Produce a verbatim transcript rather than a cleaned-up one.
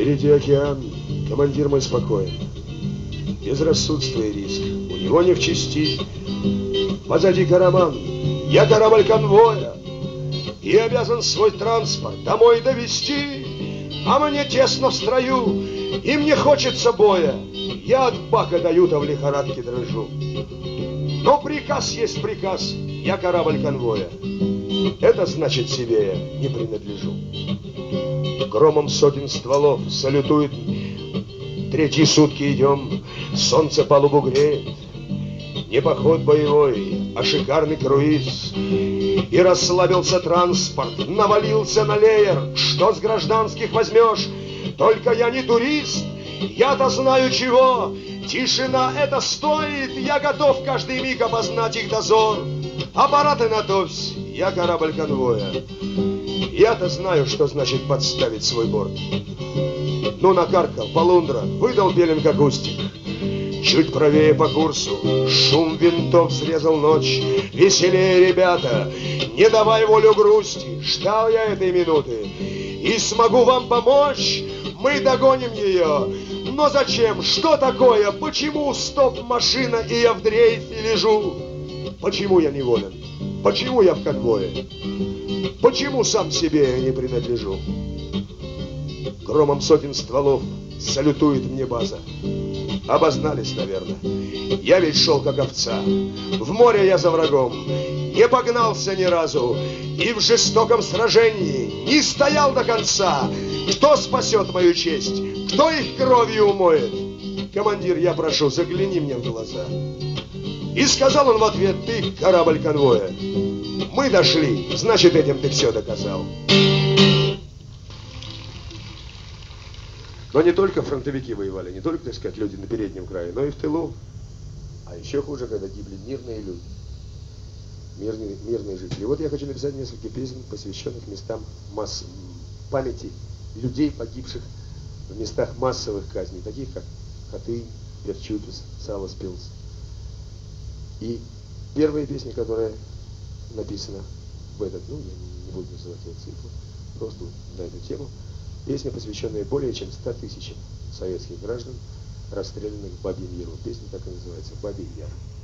Впереди океан, командир мой спокоен. Безрассудство и риск у него не в чести. Позади караван, я корабль конвоя, и обязан свой транспорт домой довести. А мне тесно в строю, и мне хочется боя. Я от бака даю-то в лихорадке дрожу. Но приказ есть приказ, я корабль конвоя. Это значит, себе я не принадлежу. Громом сотен стволов салютует. Третьи сутки идем, солнце палубу греет. Не поход боевой, а шикарный круиз. И расслабился транспорт, навалился на леер. Что с гражданских возьмешь? Только я не турист. Я-то знаю чего. Тишина это стоит. Я готов каждый миг опознать их дозор. Аппараты натовсь, я корабль конвоя. Я-то знаю, что значит подставить свой борт. Ну, накаркал, полундра, выдал белен как устик. Чуть правее по курсу, шум винтов срезал ночь. Веселее, ребята, не давай волю грусти. Ждал я этой минуты и смогу вам помочь. Мы догоним ее. Но зачем? Что такое? Почему стоп-машина и я в дрейфе лежу? Почему я неволен? Почему я в конвое? Почему сам себе я не принадлежу? Громом сотен стволов салютует мне база. Обознались, наверное. Я ведь шел как овца. В море я за врагом не погнался ни разу. И в жестоком сражении не стоял до конца. Кто спасет мою честь? Кто их кровью умоет? Командир, я прошу, загляни мне в глаза. И сказал он в ответ: ты корабль конвоя. Мы дошли, значит, этим ты все доказал. Но не только фронтовики воевали, не только, так сказать, люди на переднем крае, но и в тылу. А еще хуже, когда гибли мирные люди, мирные, мирные жители. Вот я хочу написать несколько песен, посвященных местам масс... памяти людей, погибших в местах массовых казней, таких как Хатынь, Перчутис, Саласпилс. И первая песня, которая написана в этот, ну, я не буду называть ее цифру, просто на эту тему. Песня, посвященная более чем ста тысячам советских граждан, расстрелянных в Бабьем Яру. Песня так и называется «Бабий Яр».